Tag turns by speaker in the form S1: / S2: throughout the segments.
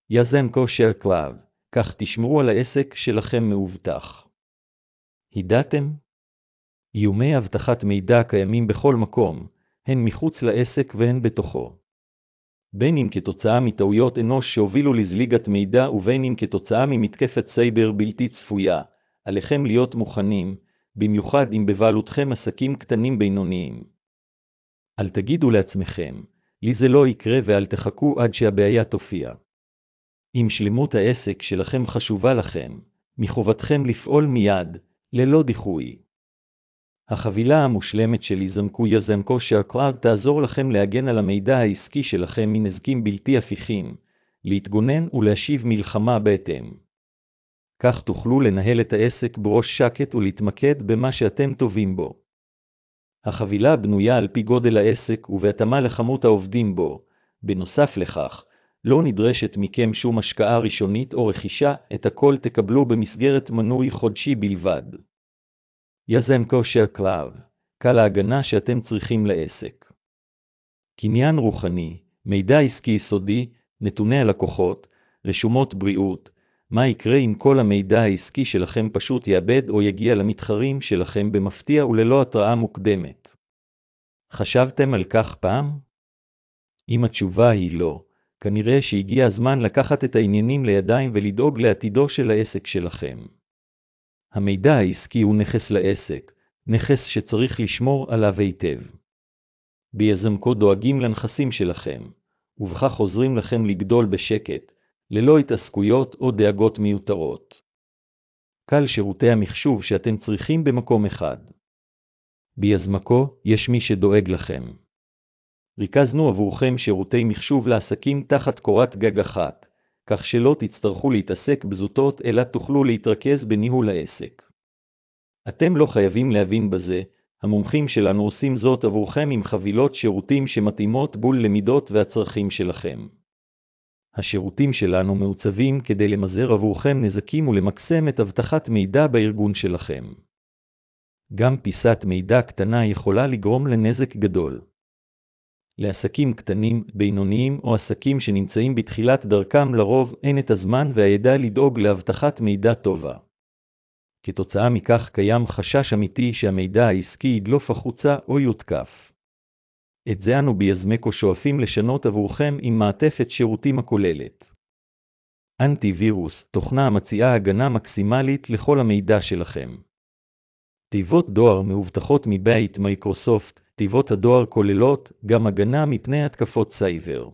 S1: יזם כושר קלאב, כך תשמרו על העסק שלכם מאובטח. ידעתם? איומי אבטחת מידע קיימים בכל מקום, הן מחוץ לעסק והן בתוכו. בין אם כתוצאה מטעויות אנוש שהובילו לזליגת מידע ובין אם כתוצאה ממתקפת סייבר בלתי צפויה, עליכם להיות מוכנים, במיוחד אם בבעלותכם עסקים קטנים בינוניים. אל תגידו לעצמכם, לי זה לא יקרה ואל תחכו עד שהבעיה תופיע. אם שלמות העסק שלכם חשובה לכם, מחובתכם לפעול מיד, ללא דיחוי. החבילה המושלמת של יזם כושר קלאב תעזור לכם להגן על המידע העסקי שלכם מנזקים בלתי הפיכים, להתגונן ולהשיב מלחמה בהתאם. כך תוכלו לנהל את העסק בראש שקט ולהתמקד במה שאתם טובים בו. החבילה בנויה על פי גודל העסק ובהתאמה לכמות העובדים בו. בנוסף לכך, לא נדרשת מכם שום השקעה ראשונית או רכישה, את הכל תקבלו במסגרת מנוי חודשי בלבד. יזם כושר קלאב, קל ההגנה שאתם צריכים לעסק. קניין רוחני, מידע עסקי סודי, נתוני הלקוחות, רשומות בריאות, מה יקרה אם כל המידע העסקי שלכם פשוט יאבד או יגיע למתחרים שלכם במפתיע וללא התראה מוקדמת? חשבתם על כך פעם? אם התשובה היא לא, כנראה שהגיע הזמן לקחת את העניינים לידיים ולדאוג לעתידו של העסק שלכם. המידע העסקי הוא נכס לעסק, נכס שצריך לשמור עליו היטב. ביזמקו דואגים לנכסים שלכם, ובכך עוזרים לכם לגדול בשקט, ללא התעסקויות או דאגות מיותרות. קל שירותי המחשוב שאתם צריכים במקום אחד. ביזמקו יש מי שדואג לכם. ריכזנו עבורכם שירותי מחשוב לעסקים תחת קורת גג אחת, כך שלא תצטרכו להתעסק בזוטות אלא תוכלו להתרכז בניהול העסק. אתם לא חייבים להבין בזה, המומחים שלנו עושים זאת עבורכם עם חבילות שירותים שמתאימות בול למידות והצרכים שלכם. השירותים שלנו מעוצבים כדי למזער עבורכם נזקים ולמקסם את אבטחת מידע בארגון שלכם. גם פיסת מידע קטנה יכולה לגרום לנזק גדול. לעסקים קטנים, בינוניים או עסקים שנמצאים בתחילת דרכם לרוב אין את הזמן והידע לדאוג להבטחת מידע טובה. כתוצאה מכך קיים חשש אמיתי שהמידע העסקי ידלוף החוצה או יותקף. את זה אנו ביזמקו שואפים לשנות עבורכם עם מעטפת שירותים הכוללת. אנטי-וירוס, תוכנה המציעה הגנה מקסימלית לכל המידע שלכם. תיבות דואר מאובטחות מבית מייקרוסופט, תיבות הדואר כוללות גם הגנה מפני התקפות סייבר.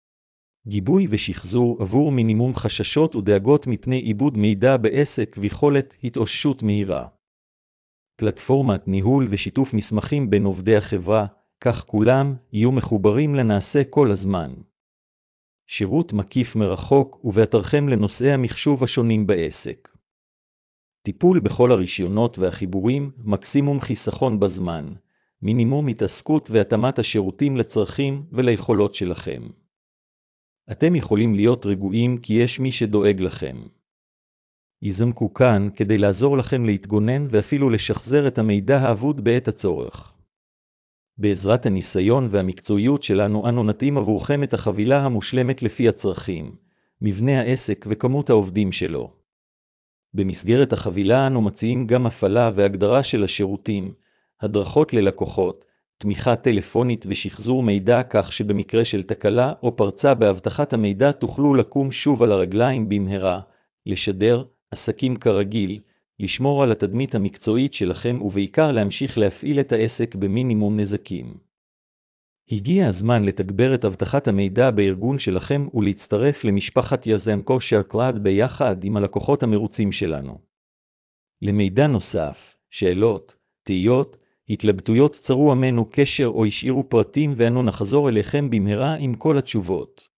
S1: גיבוי ושחזור עבור מינימום חששות ודאגות מפני עיבוד מידע בעסק ויכולת התאוששות מהירה. פלטפורמת ניהול ושיתוף מסמכים בין עובדי החברה, כך כולם יהיו מחוברים לנעשה כל הזמן. שירות מקיף מרחוק ובאתרכם לנושאי המחשוב השונים בעסק. טיפול בכל הרישיונות והחיבורים, מקסימום חיסכון בזמן, מינימום התעסקות והתאמת השירותים לצרכים וליכולות שלכם. אתם יכולים להיות רגועים כי יש מי שדואג לכם. יזמקו כאן כדי לעזור לכם להתגונן ואפילו לשחזר את המידע האבוד בעת הצורך. בעזרת הניסיון והמקצועיות שלנו אנו נתאים עבורכם את החבילה המושלמת לפי הצרכים, מבנה העסק וכמות העובדים שלו. במסגרת החבילה אנו מציעים גם הפעלה והגדרה של השירותים, הדרכות ללקוחות, תמיכה טלפונית ושחזור מידע כך שבמקרה של תקלה או פרצה באבטחת המידע תוכלו לקום שוב על הרגליים במהרה, לשדר, עסקים כרגיל, לשמור על התדמית המקצועית שלכם ובעיקר להמשיך להפעיל את העסק במינימום נזקים. הגיע הזמן לתגבר את אבטחת המידע בארגון שלכם ולהצטרף למשפחת יזם כושר קלאב ביחד עם הלקוחות המרוצים שלנו. למידע נוסף, שאלות, תהיות, התלבטויות צרו עמנו קשר או השאירו פרטים ואנו נחזור אליכם במהרה עם כל התשובות.